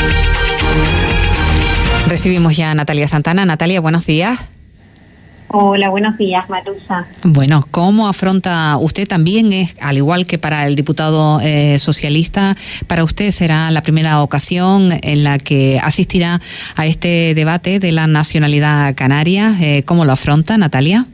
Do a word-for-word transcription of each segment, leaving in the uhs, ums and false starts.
Recibimos ya a Natalia Santana. Natalia, buenos días. Hola, buenos días, Marusa. Bueno, ¿cómo afronta usted también, es, al igual que para el diputado eh, socialista, para usted será la primera ocasión en la que asistirá a este debate de la nacionalidad canaria? Eh, ¿Cómo lo afronta, Natalia?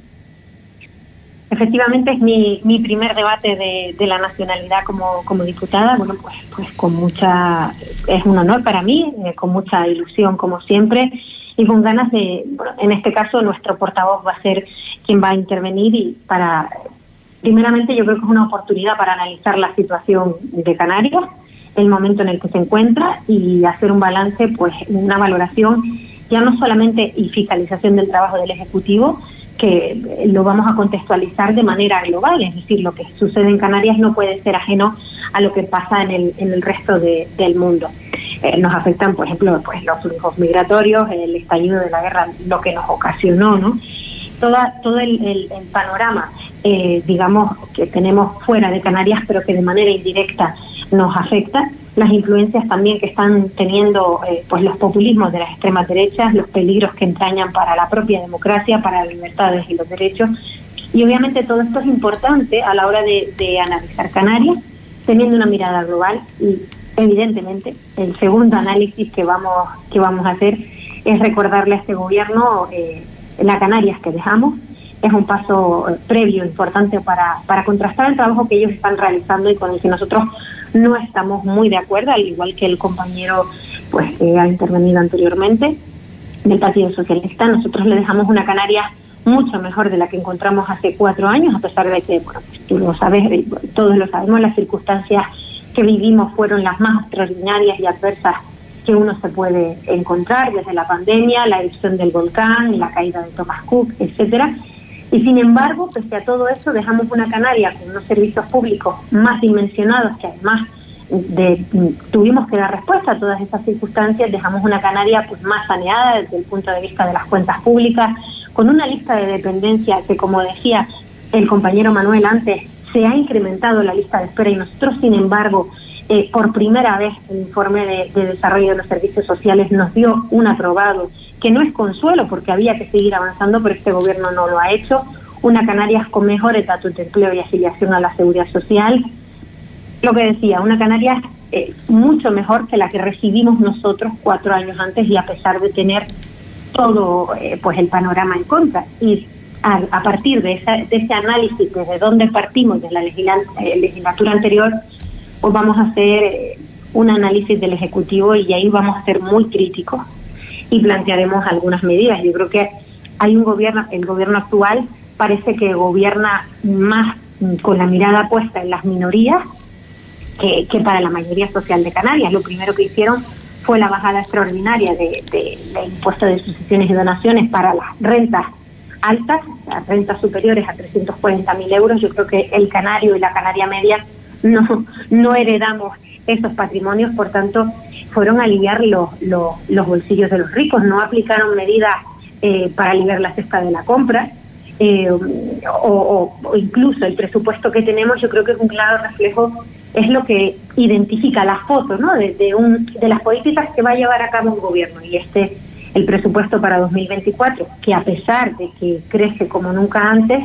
Efectivamente es mi, mi primer debate de, de la nacionalidad como, como diputada. Bueno, pues, pues con mucha, es un honor para mí, eh, con mucha ilusión como siempre, y con ganas de, bueno, en este caso nuestro portavoz va a ser quien va a intervenir y para, primeramente yo creo que es una oportunidad para analizar la situación de Canarias, el momento en el que se encuentra y hacer un balance, pues una valoración ya no solamente y fiscalización del trabajo del Ejecutivo, que lo vamos a contextualizar de manera global, es decir, lo que sucede en Canarias no puede ser ajeno a lo que pasa en el, en el resto de, del mundo. Eh, nos afectan, por ejemplo, pues los flujos migratorios, el estallido de la guerra, lo que nos ocasionó, ¿no? Toda, todo el, el, el panorama, eh, digamos, que tenemos fuera de Canarias, pero que de manera indirecta nos afecta, las influencias también que están teniendo eh, pues los populismos de las extremas derechas, los peligros que entrañan para la propia democracia, para las libertades y los derechos. Y obviamente todo esto es importante a la hora de, de analizar Canarias, teniendo una mirada global y evidentemente el segundo análisis que vamos, que vamos a hacer es recordarle a este gobierno eh, la Canarias que dejamos. Es un paso eh, previo importante para, para contrastar el trabajo que ellos están realizando y con el que nosotros no estamos muy de acuerdo, al igual que el compañero pues que ha intervenido anteriormente del Partido Socialista. Nosotros le dejamos una Canarias mucho mejor de la que encontramos hace cuatro años, a pesar de que, bueno, pues tú lo sabes, todos lo sabemos, las circunstancias que vivimos fueron las más extraordinarias y adversas que uno se puede encontrar, desde la pandemia, la erupción del volcán, la caída de Thomas Cook, etcétera. Y sin embargo, pese a todo eso, dejamos una Canaria con unos servicios públicos más dimensionados, que además de, tuvimos que dar respuesta a todas estas circunstancias. Dejamos una Canaria pues más saneada desde el punto de vista de las cuentas públicas, con una lista de dependencia que, como decía el compañero Manuel antes, se ha incrementado la lista de espera y nosotros, sin embargo, eh, por primera vez el informe de, de desarrollo de los servicios sociales nos dio un aprobado, que no es consuelo porque había que seguir avanzando, pero este gobierno no lo ha hecho. Una Canarias con mejor estatus de empleo y afiliación a la seguridad social. Lo que decía, una Canarias eh, mucho mejor que la que recibimos nosotros cuatro años antes y a pesar de tener todo eh, pues el panorama en contra. Y a, a partir de, esa, de ese análisis, desde dónde partimos de la legisla, eh, legislatura anterior, pues vamos a hacer eh, un análisis del Ejecutivo y ahí vamos a ser muy críticos y plantearemos algunas medidas. Yo creo que hay un gobierno, el gobierno actual parece que gobierna más con la mirada puesta en las minorías que, que para la mayoría social de Canarias. Lo primero que hicieron fue la bajada extraordinaria de, de, de impuesto de sucesiones y donaciones para las rentas altas, las rentas superiores a trescientos cuarenta mil euros. Yo creo que el canario y la canaria media no, no heredamos esos patrimonios, por tanto fueron a aliviar los, los, los bolsillos de los ricos, no aplicaron medidas eh, para aliviar la cesta de la compra, eh, o, o, o incluso el presupuesto que tenemos, yo creo que es un claro reflejo, es lo que identifica la foto, ¿no?, de, de, un, de las políticas que va a llevar a cabo un gobierno. Y este, el presupuesto para dos mil veinticuatro, que a pesar de que crece como nunca antes,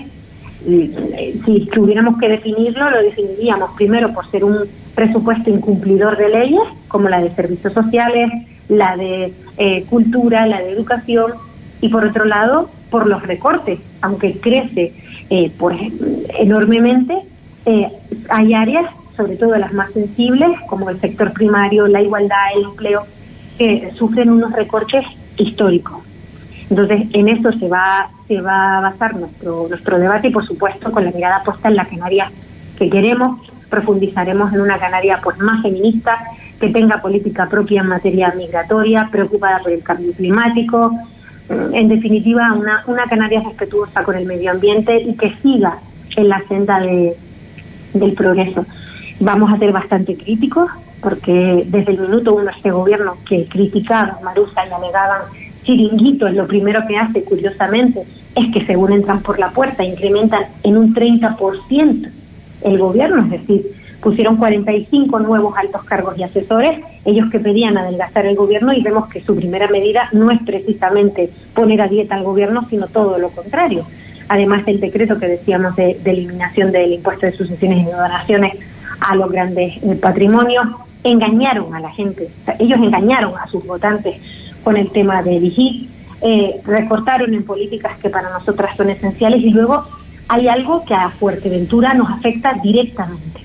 si tuviéramos que definirlo, lo definiríamos primero por ser un presupuesto incumplidor de leyes, como la de servicios sociales, la de eh, cultura, la de educación, y por otro lado, por los recortes. Aunque crece eh, pues, enormemente, eh, hay áreas, sobre todo las más sensibles, como el sector primario, la igualdad, el empleo, que sufren unos recortes históricos. Entonces, en eso se va, se va a basar nuestro, nuestro debate y, por supuesto, con la mirada puesta en la Canarias que queremos. Profundizaremos en una Canarias pues, más feminista, que tenga política propia en materia migratoria, preocupada por el cambio climático, en definitiva, una, una Canarias respetuosa con el medio ambiente y que siga en la senda de, del progreso. Vamos a ser bastante críticos, porque desde el minuto uno este gobierno que criticaba Marusa y alegaban chiringuito, es lo primero que hace, curiosamente, es que según entran por la puerta incrementan en un treinta por ciento el gobierno, es decir, pusieron cuarenta y cinco nuevos altos cargos y asesores, ellos que pedían adelgazar el gobierno, y vemos que su primera medida no es precisamente poner a dieta al gobierno, sino todo lo contrario. Además del decreto que decíamos de, de eliminación del impuesto de sucesiones y donaciones a los grandes eh, patrimonios, engañaron a la gente, o sea, ellos engañaron a sus votantes con el tema del I G I, eh, recortaron en políticas que para nosotras son esenciales, y luego hay algo que a Fuerteventura nos afecta directamente.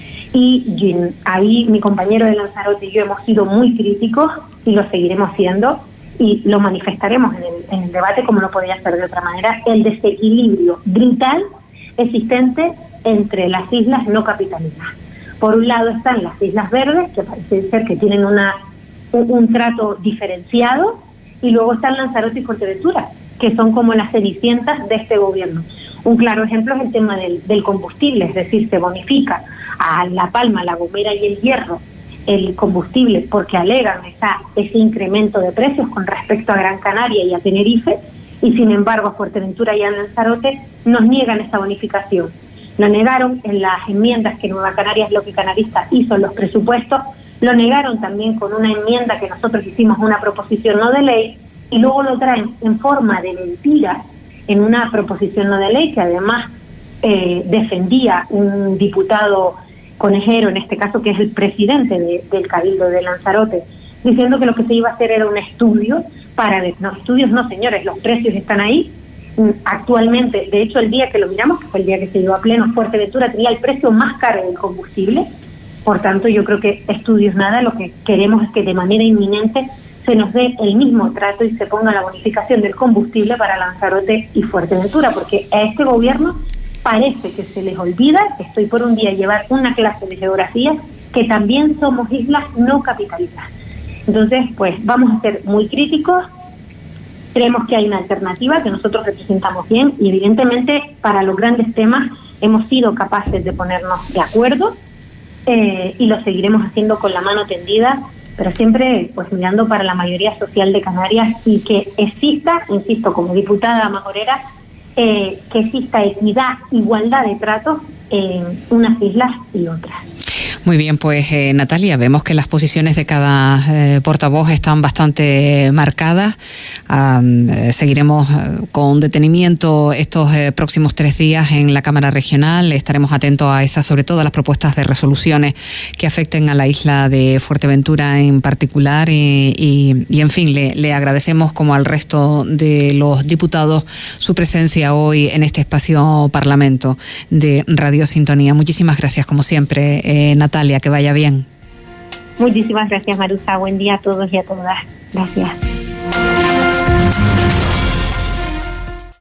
Y, y ahí mi compañero de Lanzarote y yo hemos sido muy críticos y lo seguiremos siendo, y lo manifestaremos en el, en el debate, como no podía ser de otra manera, el desequilibrio brutal existente entre las islas no capitalinas. Por un lado están las Islas Verdes, que parece ser que tienen una, un, un trato diferenciado, y luego están Lanzarote y Fuerteventura, que son como las cenicientas de este gobierno. Un claro ejemplo es el tema del, del combustible, es decir, se bonifica a La Palma, La Gomera y El Hierro el combustible porque alegan esa, ese incremento de precios con respecto a Gran Canaria y a Tenerife, y sin embargo a Fuerteventura y a Lanzarote nos niegan esa bonificación. Lo negaron en las enmiendas que Nueva Canarias Bloque Canarista hizo en los presupuestos, lo negaron también con una enmienda que nosotros hicimos, una proposición no de ley, y luego lo traen en forma de mentiras en una proposición no de ley que además eh, defendía un diputado conejero, en este caso que es el presidente de, del Cabildo de Lanzarote, diciendo que lo que se iba a hacer era un estudio para ver, no, estudios no señores, los precios están ahí. Actualmente, de hecho el día que lo miramos, que fue el día que se llevó a pleno, Fuerteventura tenía el precio más caro del combustible, por tanto yo creo que estudios nada, lo que queremos es que de manera inminente se nos dé el mismo trato y se ponga la bonificación del combustible para Lanzarote y Fuerteventura, porque a este gobierno parece que se les olvida, estoy por un día llevar una clase de geografía, que también somos islas no capitalinas. Entonces, pues vamos a ser muy críticos, creemos que hay una alternativa que nosotros representamos bien, y evidentemente para los grandes temas hemos sido capaces de ponernos de acuerdo, eh, y lo seguiremos haciendo con la mano tendida, pero siempre pues mirando para la mayoría social de Canarias, y que exista, insisto, como diputada majorera, eh, que exista equidad, igualdad de tratos en unas islas y otras. Muy bien, pues eh, Natalia, vemos que las posiciones de cada eh, portavoz están bastante marcadas. Um, eh, seguiremos eh, con detenimiento estos eh, próximos tres días en la Cámara Regional. Estaremos atentos a esas, sobre todo a las propuestas de resoluciones que afecten a la isla de Fuerteventura en particular. Y, y, y en fin, le, le agradecemos, como al resto de los diputados, su presencia hoy en este espacio Parlamento de Radio Sintonía. Muchísimas gracias, como siempre, eh, Natalia. Natalia, que vaya bien. Muchísimas gracias, Marusa. Buen día a todos y a todas. Gracias.